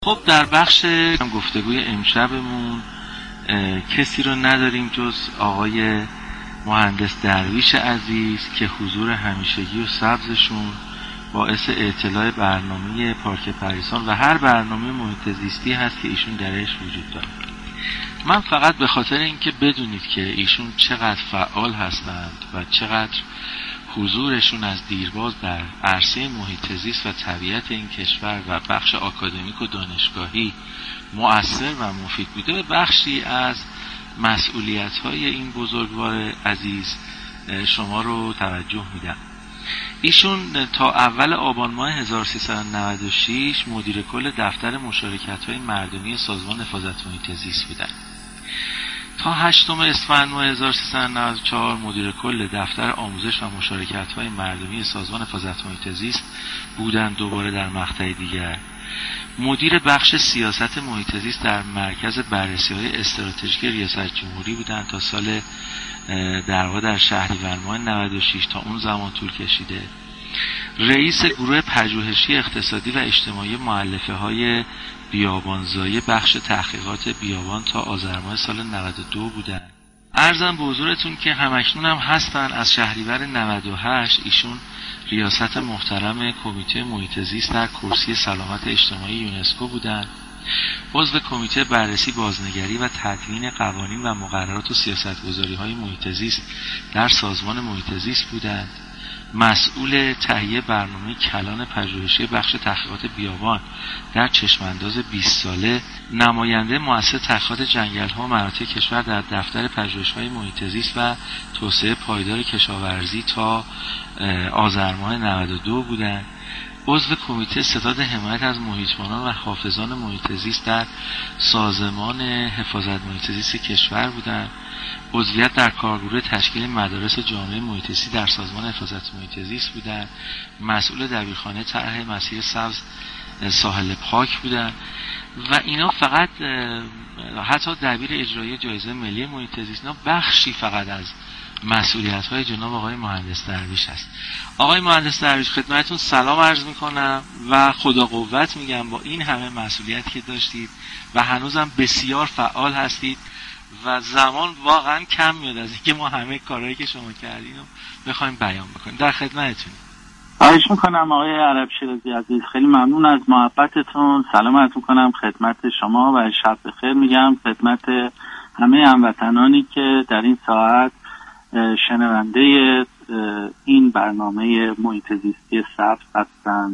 خب در بخش گفتگوی امشبمون کسی رو نداریم جز آقای مهندس درویش عزیز که حضور همیشگی و سبزشون باعث اطلاع برنامه پارک پریسان و هر برنامه محیط زیستی هست که ایشون درش وجود داره. من فقط به خاطر اینکه بدونید که ایشون چقدر فعال هستند و چقدر حضورشون از دیرباز در عرصه محیط زیست و طبیعت این کشور و بخش آکادمیک و دانشگاهی مؤثر و مفید بوده به بخشی از مسئولیت‌های این بزرگوار عزیز شما رو توجه میدم. ایشون تا اول آبان ماه 1396 مدیر کل دفتر مشارکت‌های مردمی سازمان حفاظت محیط زیست بودند. تا 8 اسفند ماه 1394 مدیر کل دفتر آموزش و مشارکت‌های مردمی سازمان حفاظت محیط زیست بودند. دوباره در مقطع دیگر مدیر بخش سیاست محیط زیست در مرکز بررسی‌های استراتژیک ریاست جمهوری بودند تا سال در شهریور ماه 96. تا اون زمان طول کشیده. رئیس گروه پژوهشی اقتصادی و اجتماعی مؤلفه‌های بیابانزایی بخش تحقیقات بیابان تا آذر ماه سال 92 بودند. عرضم به حضورتون که همکنون هم هستن. از شهریور 98 ایشون ریاست محترم کمیته محیط زیست در کرسی سلامت اجتماعی یونسکو بودند. عضو کمیته بررسی بازنگری و تدوین قوانین و مقررات و سیاست‌گذاری‌های محیط زیست در سازمان محیط زیست بودند. مسئول تهیه برنامه کلان پژوهشی بخش تحقیقات بیابان در چشمانداز 20 ساله، نماینده مؤسسه تحقیقات جنگل‌ها و مناطق کشور در دفتر پژوهش‌های محیط زیست و توسعه پایدار کشاورزی تا آذر ماه 92 بودند. عضو کمیته ستاد حمایت از محیط‌بانان و حافظان محیط زیست در سازمان حفاظت محیط زیست کشور بودند. عضویت در کارگروه تشکیل مدارس جامعه محیط زیستی در سازمان حفاظت محیط زیست بودند. مسئول دبیرخانه طرح مسیر سبز ساحل پاک بودند و اینا فقط حتی دبیر اجرایی جایزه ملی محیط زیست، اینا بخشی فقط از مسئولیت‌های جناب آقای مهندس درویش هست. آقای مهندس درویش خدمتتون سلام عرض می‌کنم و خدا قوت میگم با این همه مسئولیت که داشتید و هنوزم بسیار فعال هستید و زمان واقعا کم میاد از اینکه ما همه کارهایی که شما کردین رو بخوایم بیان بکنیم. در خدمتتونیم. خواهش میکنم آقای عرب شیرازی عزیز، خیلی ممنون از محبتتون. سلام عرض میکنم خدمت شما و شب بخیر میگم خدمت همه هموطنانی که در این ساعت شنونده این برنامه محیط زیستی سبز هستند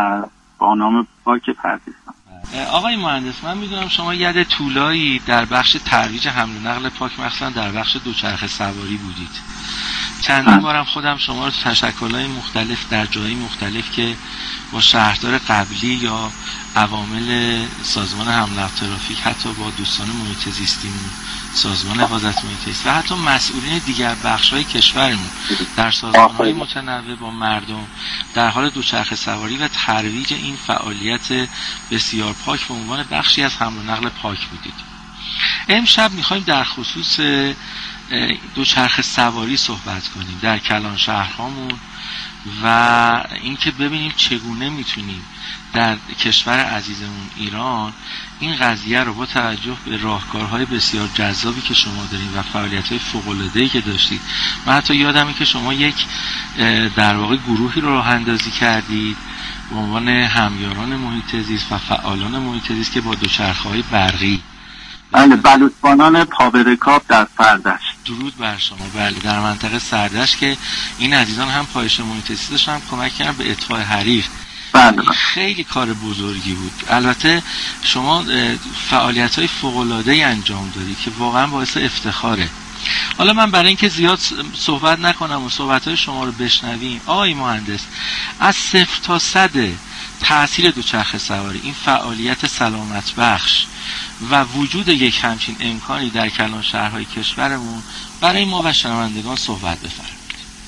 با نام پارک پردیسان. آقای مهندس، من میدونم شما ید طولایی در بخش ترویج حمل و نقل پاک مثلا در بخش دوچرخه سواری بودید. چندین بارم خودم شما رو تشکل‌های مختلف در جایی مختلف که با شهردار قبلی یا عوامل سازمان حمل و ترافیک، حتی با دوستان محیط زیستیمون، سازمان حفاظت محیط زیست و حتی مسئولین دیگر بخش‌های کشورمون در سازمان‌های متنوع با مردم در حال دوچرخه سواری و ترویج این فعالیت بسیار پاک به عنوان بخشی از حمل و نقل پاک بودید. امشب می‌خوایم در خصوص دوچرخه سواری صحبت کنیم در کلان شهرهامون و اینکه ببینیم چگونه میتونیم در کشور عزیزمون ایران این قضیه رو با توجه به راهکارهای بسیار جذابی که شما دارید و فعالیت‌های فوق‌العاده‌ای که داشتید. من حتی یادمه که شما یک در واقع گروهی رو راه اندازی کردید به عنوان همیاران محیط زیست و فعالان محیط زیست که با دوچرخه‌های برقی بلوطبانان پابرکاب در سردشت. درود بر شما. بله، در منطقه سردشت که این عزیزان هم پایش محیط زیست داشتن، هم کمک کردن به اطفاء حریق. بله. خیلی کار بزرگی بود. البته شما فعالیت‌های فوق‌العاده‌ای انجام دادید که واقعا باعث افتخاره. حالا من برای اینکه زیاد صحبت نکنم و صحبت‌های شما رو بشنویم، آقای مهندس از 0 تا 100 تأثیر دوچرخه سواری، این فعالیت سلامت بخش و وجود یک همچین امکانی در کلان شهرهای کشورمون برای ما و شنوندگان صحبت بفرمایید.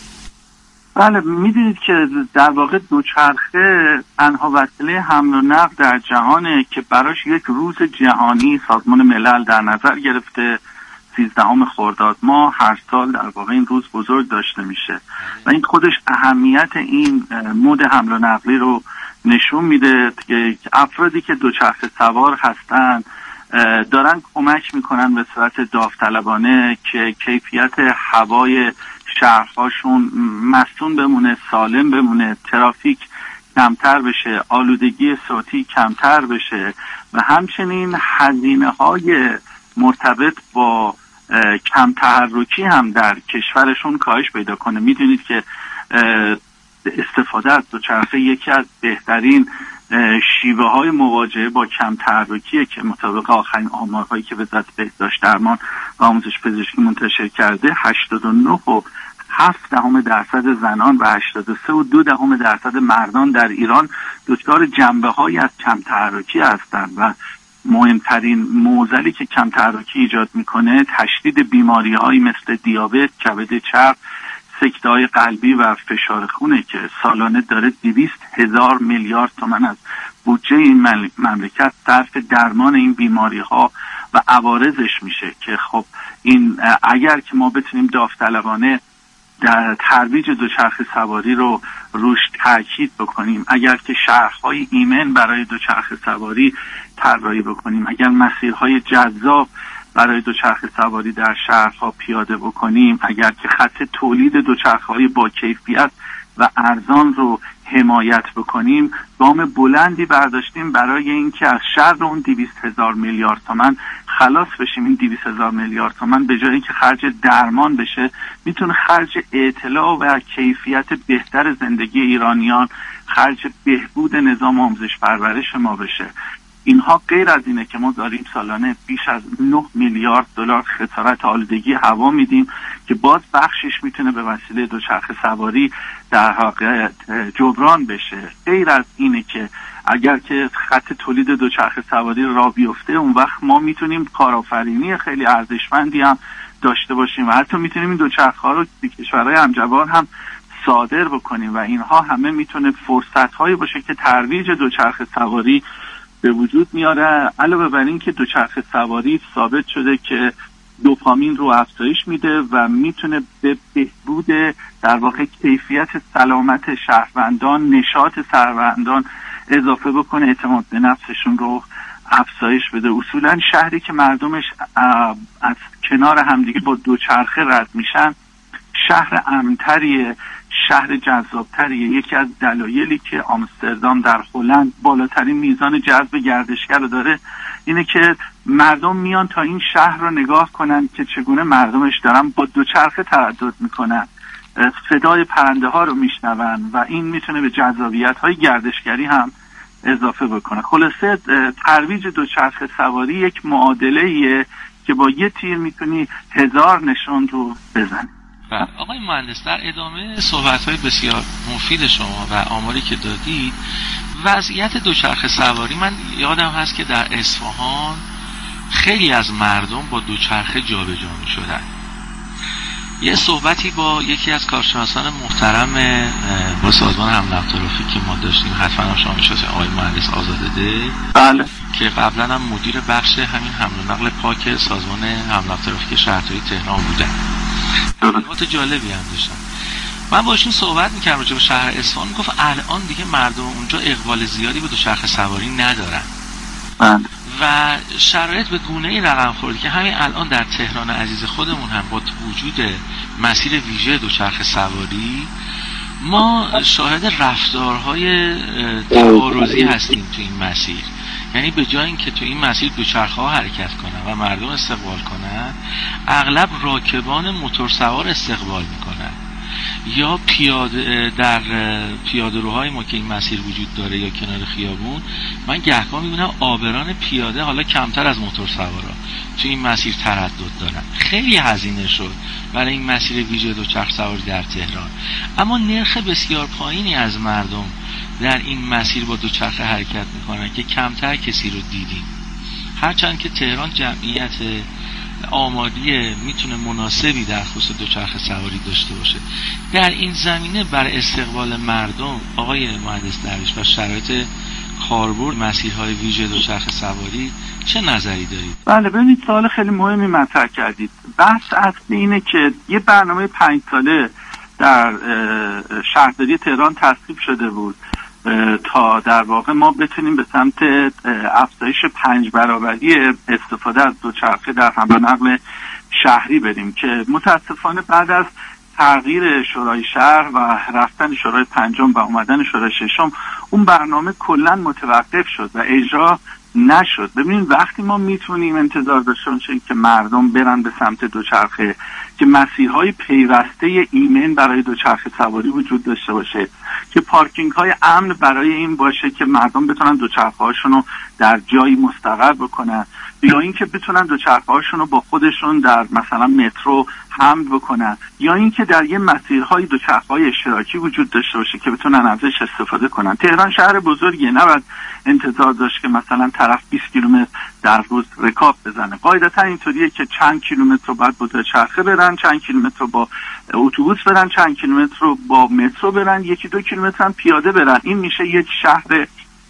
بله، میدونید که در واقع دوچرخه تنها وسیله حمل و نقل در جهانه که براش یک روز جهانی سازمان ملل در نظر گرفته. 13 خرداد ماه هر سال در واقع این روز بزرگ داشته میشه و این خودش اهمیت این مود حمل و نقلی رو نشون میده که افرادی که دوچرخه سوار هستن دارن کمک میکنن به صورت داوطلبانه که کیفیت هوای شهرهاشون مصون بمونه، سالم بمونه، ترافیک کمتر بشه، آلودگی صوتی کمتر بشه و همچنین هزینه‌های مرتبط با کم تحرکی هم در کشورشون کاهش پیدا کنه. میدونید که استفاده از دوچرخه یکی از بهترین شیوه های مواجهه با کم تحرکیه که مطابق آخرین آمارهایی که وزارت بهداشت درمان و آموزش پزشکی منتشر کرده 89.7% زنان و 83.2% مردان در ایران دچار جنبه‌هایی از کم تحرکی هستند و مهمترین معضلی که کم تحرکی ایجاد میکنه تشدید بیماری‌هایی مثل دیابت، کبد چرب، سکته‌های قلبی و فشار خونه که سالانه داره 200,000 میلیارد تومان از بودجه این مملکت صرف درمان این بیماری‌ها و عوارضش میشه که خب این اگر که ما بتونیم داوطلبانه در ترویج دوچرخه سواری رو روش تاکید بکنیم، اگر که شهرهای ایمن برای دوچرخه سواری طراحی بکنیم، اگر مسیرهای جذاب برای دوچرخه سواری در شهرها پیاده بکنیم، اگر که خط تولید دوچرخه‌های با کیفیت و ارزان رو حمایت بکنیم، گام بلندی برداشتیم برای اینکه از شر اون 200,000 میلیارد تومان خلاص بشیم. این 200,000 میلیارد تومان به جای اینکه خرج درمان بشه میتونه خرج اطلاع و کیفیت بهتر زندگی ایرانیان، خرج بهبود نظام آموزش پرورش ما بشه. اینها غیر از اینه که ما داریم سالانه بیش از 9 میلیارد دلار خسارت آلودگی هوا میدیم که باز بخشش میتونه به وسیله دوچرخه سواری در حقیقت جبران بشه. غیر از اینه که اگر که خط تولید دوچرخه سواری را بیفته اون وقت ما میتونیم کارآفرینی خیلی ارزشمندی هم داشته باشیم و حتی میتونیم این دوچرخه ها رو به کشورهای همجوار هم صادر بکنیم و اینها همه میتونه فرصت هایی باشه که ترویج دوچرخه سواری به وجود میاره. علاوه بر این که دوچرخه سواری ثابت شده که دوپامین رو افزایش میده و میتونه به بهبود در واقع کیفیت سلامت شهروندان، نشاط شهروندان اضافه بکنه، اعتماد به نفسشون رو افزایش بده. اصولا شهری که مردمش از کنار همدیگه با دوچرخه رد میشن شهر امن‌تریه، شهر جذابتریه. یکی از دلایلی که آمستردام در هلند بالاترین میزان جذب گردشگر رو داره اینه که مردم میان تا این شهر رو نگاه کنن که چگونه مردمش دارن با دوچرخه تردد میکنن، صدای پرنده ها رو میشنون و این میتونه به جذابیت های گردشگری هم اضافه بکنه. خلاصه ترویج دوچرخه سواری یک معادله‌ایه که با یه تیر میتونی 1000 نشان رو بزنی. آقای مهندس، در ادامه صحبت‌های بسیار مفید شما و آماری که دادید، وضعیت دوچرخه سواری، من یادم هست که در اصفهان خیلی از مردم با دوچرخه جابجا می‌شدن. یه صحبتی با یکی از کارشناسان محترم با سازمان حمل و ترافیک ما داشتیم، حتما شما می‌شناسید، آقای مهندس آزادده. بله. که قبلا هم مدیر بخش همین حمل و نقل پاک سازمان حمل و ترافیک شهرداری تهران بودن. نکات جالبی هم داشتن. من باشون صحبت میکردم راجع به شهر اصفهان، میگفت الان دیگه مردم اونجا اقبال زیادی به دوچرخه سواری ندارن و شرایط به گونه‌ای رقم خورده که همین الان در تهران عزیز خودمون هم با وجود مسیر ویژه دوچرخه سواری ما شاهد رفتارهای تعارضی هستیم تو این مسیر. یعنی به جای اینکه تو این مسیر دوچرخه‌ها حرکت کنن و مردم استقبال کنن، اغلب راکبان موتورسوار استقبال میکنن یا پیاده در پیاده‌روهای ما که این مسیر وجود داره یا کنار خیابون، من گهگاه میبینم عابران پیاده حالا کمتر از موتورسوارا تو این مسیر تردد دارن. خیلی هزینه شد برای این مسیر ویژه دوچرخه سواری در تهران، اما نرخ بسیار پایینی از مردم در این مسیر با دوچرخه حرکت میکنن که کمتر کسی رو دیدیم. هرچند که تهران جمعیت آمادی میتونه مناسبی در خصوص دوچرخه سواری داشته باشه. در این زمینه برای استقبال مردم آقای مهندس درویش و شرایط کاربرد مسیرهای ویژه دوچرخه سواری چه نظری دارید؟ بله، ببینید سوال خیلی مهمی مطرح کردید. بحث اصلی اینه که یه برنامه 5 ساله در شهرداری تهران تصویب شده بود تا در واقع ما بتونیم به سمت افزایش 5 برابری استفاده از دوچرخه در حمل و نقل شهری بریم، که متاسفانه بعد از تغییر شورای شهر و رفتن شورای پنجم و اومدن شورای ششم اون برنامه کلا متوقف شد و اجرا نشد. ببینید وقتی ما میتونیم انتظار داشته باشیم که مردم برن به سمت دوچرخه، که مسیرهای پیوسته ایمن برای دوچرخه سواری وجود داشته باشه، که پارکینگ های امن برای این باشه که مردم بتونن دوچرخه هاشون رو در جایی مستقر بکنن، یا اینکه بتونن دوچرخه هاشون رو با خودشون در مثلا مترو حمل بکنن، یا اینکه در یه مسیرهای دوچرخه‌های اشتراکی وجود داشته باشه که بتونن ازش استفاده کنن. تهران شهر بزرگیه، نباید انتظار داشت که مثلا طرف 20 کیلومتر در روز رکاب بزنه. قاعدتا اینطوریه که چند کیلومتر رو باید با دوچرخه برن، چند کیلومتر رو با اتوبوس برن، چند کیلومتر رو با مترو برن، 1-2 کیلومتر هم پیاده برن. این میشه یک شهر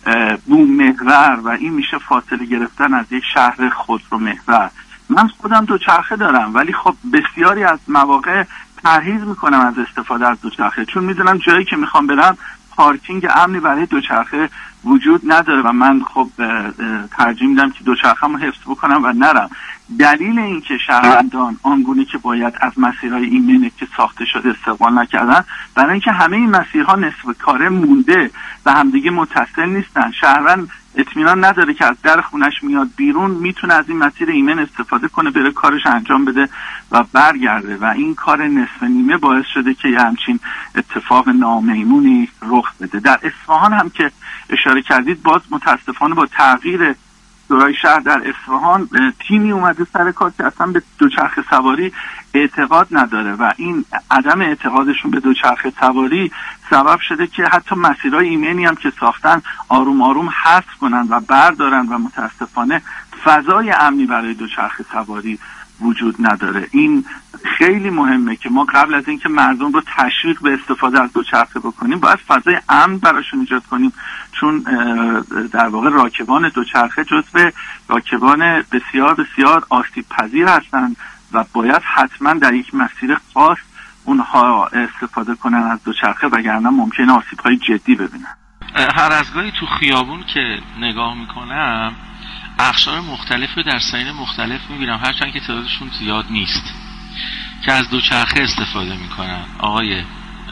بوم‌محور و این میشه فاصله گرفتن از یک شهر خودرومحور. من خودم دوچرخه دارم، ولی خب بسیاری از مواقع پرهیز میکنم از استفاده از دوچرخه، چون میدونم جایی که میخوام برم پارکینگ امنی برای دوچرخه وجود نداره و من خب ترجیح میدم که دوچرخه‌مو حفظ بکنم و نرم. دلیل این که شهروندان آنگونه که باید از مسیرهای ایمنی که ساخته شده استقبال نکردن، برای اینکه همه این مسیرها نصف کاره مونده و همدیگه متصل نیستن. شهروند اطمینان نداره که از در خونش میاد بیرون میتونه از این مسیر ایمن استفاده کنه، بره کارش انجام بده و برگرده، و این کار نصف نیمه باعث شده که یه همچین اتفاق نامیمونی رخ بده. در اصفهان هم که اشاره کردید، باز متاسفانه با تغییر شورای شهر در اصفهان تیمی اومده سر کار که اصلا به دوچرخه سواری اعتقاد نداره و این عدم اعتقادشون به دوچرخه سواری سبب شده که حتی مسیرهای ایمنی هم که ساختن آروم آروم حذف کنن و بردارن و متاسفانه فضای امنی برای دوچرخه سواری وجود نداره. این خیلی مهمه که ما قبل از اینکه مردم رو تشویق به استفاده از دوچرخه بکنیم باید فضای امن براشون ایجاد کنیم، چون در واقع راکبان دوچرخه جزو راکبان بسیار بسیار آسیب پذیر هستند و باید حتما در یک مسیر خاص اونها استفاده کنن از دوچرخه، وگرنه ممکنه آسیب‌های جدی ببینن. هر از گاهی تو خیابون که نگاه میکنم اقشار مختلفی در سنین مختلف میبینم، هرچند که تعدادشون زیاد نیست، که از دوچرخه استفاده میکنن. آقای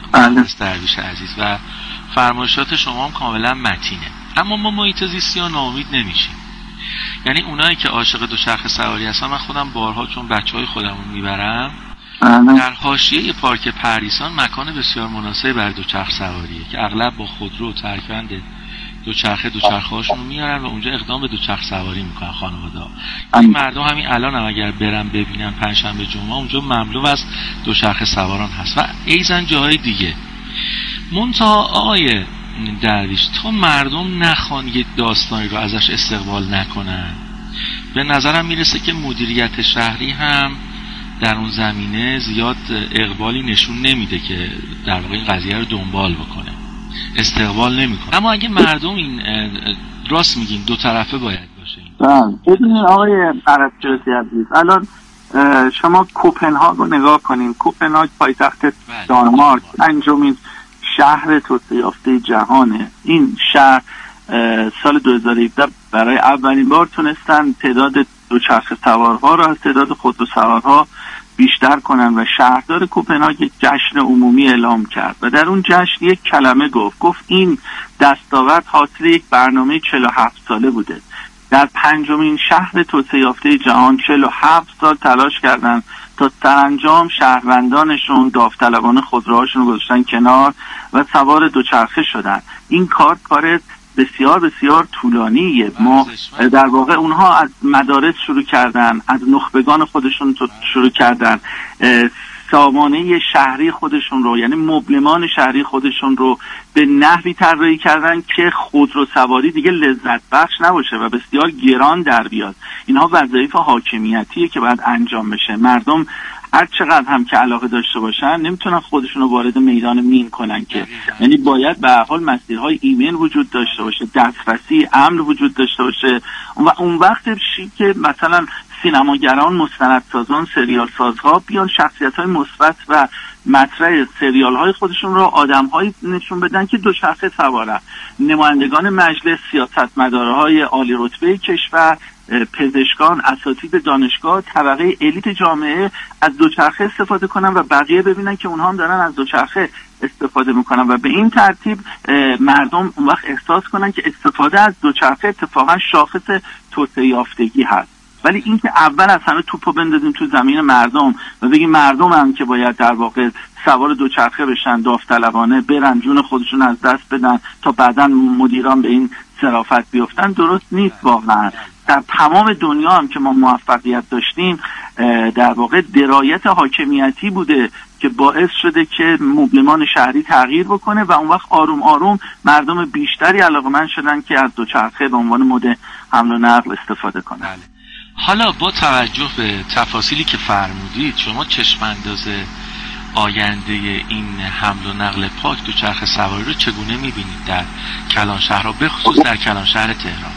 درویش عزیز و فرمایشات شما هم کاملا متینه، اما ما محیط زیستی ها ناامید نمیشیم. یعنی اونایی که عاشق دوچرخه سواری هستن، من خودم بارها چون بچهای خودمون میبرم، در حاشیه پارک پریسان مکان بسیار مناسبی برای دوچرخه سواریه که اغلب با خودرو ترکمند دوچرخه هاشون رو میارن و اونجا اقدام به دوچرخه سواری میکنن خانواده‌ها. این مردم همین الان هم اگر برن ببینن پنجشنبه جمعه اونجا مملو از دوچرخه سواران هست و ایزن جاهای دیگه. منتها آقای درویش، تا مردم نخوان یک داستانی رو ازش استقبال نکنن، به نظرم میرسه که مدیریت شهری هم در اون زمینه زیاد اقبالی نشون نمیده که در واقع این قضیه رو دنبال بکنه، استقبال نمیکنه. اما اگه مردم این راست میگین دو طرفه باید باشه. ببینید آقای عرب‌جوزی عزیز، الان شما کوپنهاگ رو نگاه کنین. کوپنهاگ پایتخت دانمارک، پنجمین شهر توسعه یافته جهانه. این شهر سال 2017 برای اولین بار تونستن تعداد دوچرخه سوارها رو از تعداد خودرو سوارها بیشتر کنن و شهردار کوپنهاگ یک جشن عمومی اعلام کرد و در اون جشن یک کلمه گفت این دستاورد حاصل یک برنامه 47 ساله بوده. در پنجمین شهر توسعه یافته جهان 47 سال تلاش کردن تا سرانجام شهروندانشون داوطلبانه خودروهاشون رو گذاشتن کنار و سوار دوچرخه شدن. این کار بسیار بسیار طولانیه. ما در واقع اونها از مدارس شروع کردن، از نخبگان خودشون شروع کردن، سامانه شهری خودشون رو، یعنی مبلمان شهری خودشون رو به نحوی طراحی کردن که خودرو سواری دیگه لذت بخش نباشه و بسیار گران در بیاد. اینها وظایف حاکمیتیه که باید انجام بشه. مردم هر چقدر هم که علاقه داشته باشن نمیتونن خودشون رو وارد میدان مین کنن، که یعنی باید به هر حال مسیرهای ایمن وجود داشته باشه، دسترسی امن وجود داشته باشه و اون وقت که مثلا سینماگران، مستندسازان، سریال سازها بیان شخصیت‌های مثبت و مطرح سریال های خودشون رو آدم های نشون بدن که دوچرخه سوارن. نمایندگان مجلس، سیاستمدارهای عالی رتبه کشور، پزشکان، اساتید دانشگاه، طبقه الیت جامعه از دوچرخه استفاده کنن و بقیه ببینن که اونها هم دارن از دوچرخه استفاده میکنن و به این ترتیب مردم اون وقت احساس کنن که استفاده از دوچرخه اتفاقا شاخص توسعه یافتگی هست. ولی این که اول از همه توپو بندازیم تو زمین مردم و بگیم مردم هم که باید در واقع سوار دوچرخه بشن، داوطلبانه برن جون خودشون از دست بدن تا بعداً مدیران به این صرافت بیفتن، درست نیست. واقعا در تمام دنیا هم که ما موفقیت داشتیم در واقع درایت حاکمیتی بوده که باعث شده که مبلمان شهری تغییر بکنه و اون وقت آروم آروم مردم بیشتری علاقه‌مند شدن که از دوچرخه به عنوان مد حمل و نقل استفاده کنن. حالا با توجه به تفاصیلی که فرمودید، شما چشم انداز آینده این حمل و نقل پاک دوچرخه سواری رو چگونه می‌بینید در کلانشهرها، به خصوص در کلانشهر تهران؟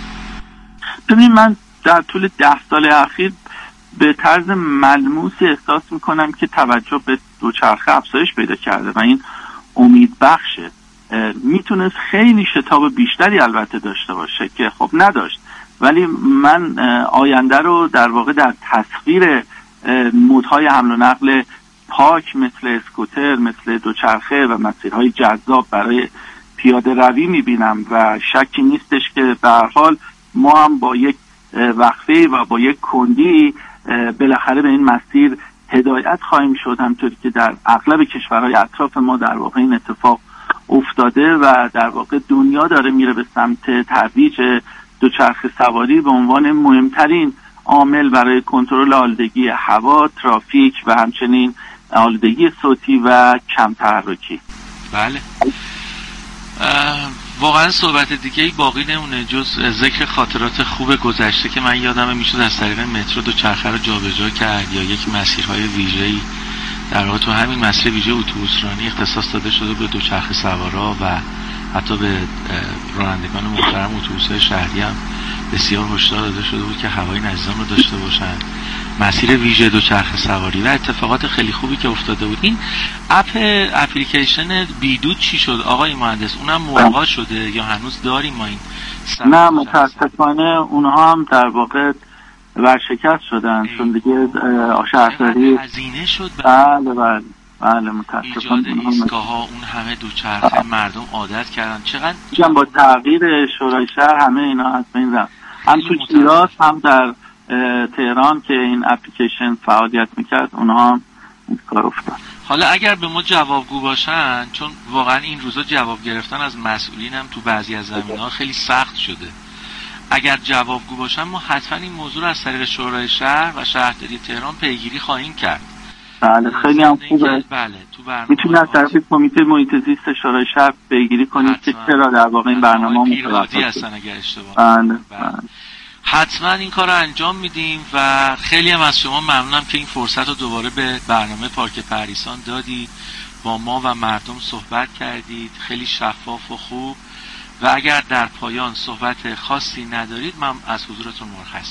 ببین، من در طول 10 سال اخیر به طرز ملموسی احساس میکنم که توجه به دوچرخه افزایش پیدا کرده و این امید بخشه. میتونست خیلی شتاب بیشتری البته داشته باشه که خب نداشت، ولی من آینده رو در واقع در تصویر مودهای حمل و نقل پاک مثل اسکوتر، مثل دوچرخه و مسیرهای جذاب برای پیاده روی میبینم و شکی نیستش که به هر حال ما هم با یک وقفه و با یک کندی بالاخره به این مسیر هدایت خواهیم شد، همطوری که در اغلب کشورهای اطراف ما در واقع این اتفاق افتاده و در واقع دنیا داره میره به سمت ترویج دوچرخه سواری به عنوان مهمترین عامل برای کنترل آلودگی هوا، ترافیک و همچنین آلودگی صوتی و کم تحرکی. بله، واقعا صحبت دیگه ای باقی نمونه جز ذکر خاطرات خوب گذشته که من یادمه میشد از طریق مترو دوچرخه رو جابجا کرد یا یک مسیرهای ویژه‌ای در واقع تو همین مسیر ویژه اتوبوسرانی اختصاص داده شده به دوچرخه سوارا و حتی به رانندگان محترم اتوبوس‌های شهری هم بسیار هشدار داده شده بود که هوای نظام رو داشته باشن، مسیر ویژه دوچرخه سواری و اتفاقات خیلی خوبی که افتاده بود. این اپلیکیشن بیدود چی شد آقای مهندس؟ اونم ملغا شده یا هنوز داریم ما این؟ نه، متاسفانه اونها هم در واقع ورشکست شدن چون دیگه شهرداری هزینه شد. بله متاسفانه ایستگاه‌ها اون همه دوچرخه مردم عادت کردن. چقدر با تغییر شورای شهر همه اینا از بین رفت. هم تو شیراز هم در تهران که این اپلیکیشن فعالیت میکرد اونها هم این کار افتاد. حالا اگر به ما جوابگو باشن، چون واقعا این روزا جواب گرفتن از مسئولین هم تو بعضی از زمینه‌ها خیلی سخت شده، اگر جوابگو باشن ما حتما این موضوع رو از طریق شورای شهر و شهرداری تهران پیگیری خواهیم کرد. بله خیلی هم خوبه. بله تو برنامه میتونید از طرف کمیته محیط زیست شورای شهر پیگیری کنید که چرا در واقع این برنامه متوقف هستن اگر اشتباه. بله. حتما این کار رو انجام میدیم و خیلی هم از شما ممنونم که این فرصت رو دوباره به برنامه پارک پریسان دادید، با ما و مردم صحبت کردید، خیلی شفاف و خوب. و اگر در پایان صحبت خاصی ندارید من از حضورتون مرخص